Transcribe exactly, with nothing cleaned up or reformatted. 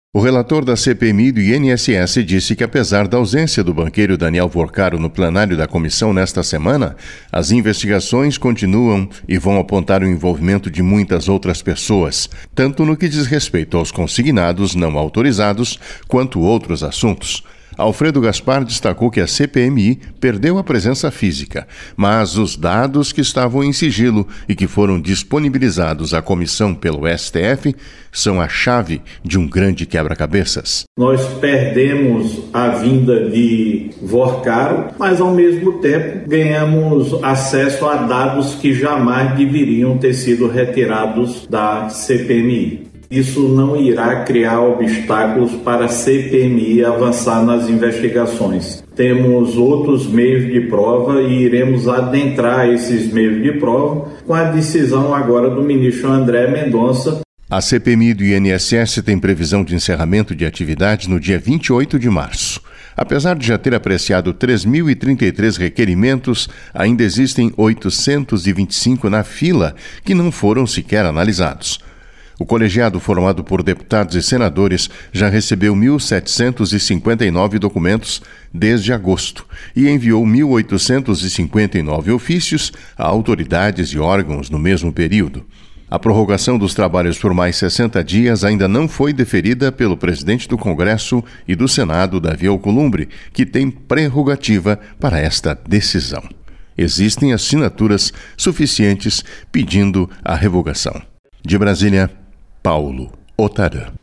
O relator da C P M I do I N S S disse que, apesar da ausência do banqueiro Daniel Vorcaro no plenário da comissão nesta semana, as investigações continuam e vão apontar o envolvimento de muitas outras pessoas, tanto no que diz respeito aos consignados não autorizados, quanto outros assuntos. Alfredo Gaspar destacou que a C P M I perdeu a presença física, mas os dados que estavam em sigilo e que foram disponibilizados à comissão pelo S T F são a chave de um grande quebra-cabeças. Nós perdemos a vinda de Vorcaro, mas ao mesmo tempo ganhamos acesso a dados que jamais deveriam ter sido retirados da C P M I. Isso não irá criar obstáculos para a C P M I avançar nas investigações. Temos outros meios de prova e iremos adentrar esses meios de prova com a decisão agora do ministro André Mendonça. A C P M I do I N S S tem previsão de encerramento de atividades no dia vinte e oito de março. Apesar de já ter apreciado três mil e trinta e três requerimentos, ainda existem oitocentos e vinte e cinco na fila que não foram sequer analisados. O colegiado, formado por deputados e senadores, já recebeu mil setecentos e cinquenta e nove documentos desde agosto e enviou mil oitocentos e cinquenta e nove ofícios a autoridades e órgãos no mesmo período. A prorrogação dos trabalhos por mais sessenta dias ainda não foi deferida pelo presidente do Congresso e do Senado, Davi Alcolumbre, que tem prerrogativa para esta decisão. Existem assinaturas suficientes pedindo a revogação. De Brasília, Paulo Otarã.